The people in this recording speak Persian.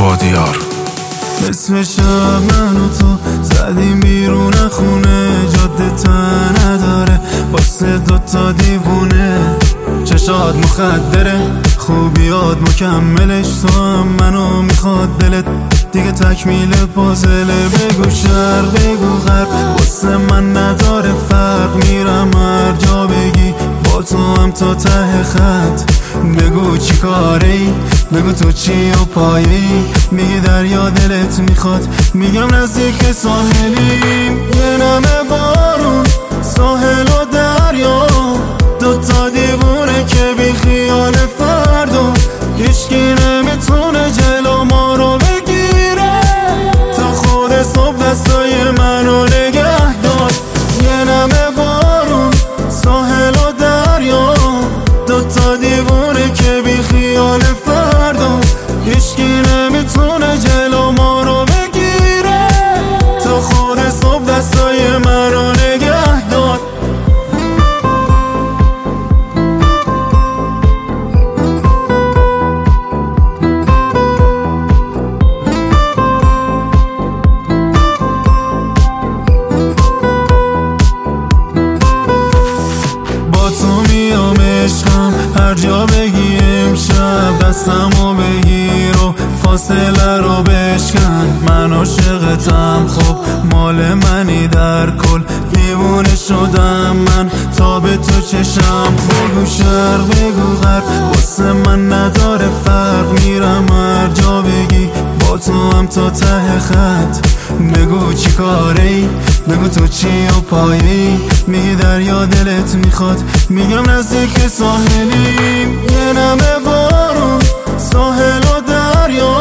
بادیار. اسم شب من و تو زدیم بیرون خونه، جاده تن نداره واسه دوتا دیوونه. چشات مخدره خوبیات مکملش، تو هم منو میخواد دلت دیگه تکمیل پازله. بگو شرق بگو غرب واسه من نداره فرق، میرم هر جا بگی با تو هم تا ته خط. بگو چی کاره ای، بگو تو چی و پایه ای، میگی دریا دلت میخواد، میگم نزدیک ساحلیم. یه نمه بارون ساحل و دریا، دوتا دیوونه که بی خیال فردا. هیچکی نمیتونه جلو ما رو بگیره، تا خود صبح دستای منو نگه دار. یه نمه بارون ساحل و دریا، دوتا دیوونه که بی خیال فردا. هیچکی نمیتونه جلو ما رو بگیره، تا خود صبح دستای منو نگه دار. هر جا بگی امشب دستمو بگیر و فاصله رو بشکن. من عاشقتم خب مال منی در کل، دیوونه شدم من تا به تو چشم. بگو شرق بگو غرب واسه من نداره فرق، میرم هر جا بگی با تو هم تا ته خط. بگو چی کاره ای، بگو تو چی و پایه ای، میگی دریا دلت میخواد، میگم نزدیک ساحلیم. یه نمه بارون ساحل و دریا،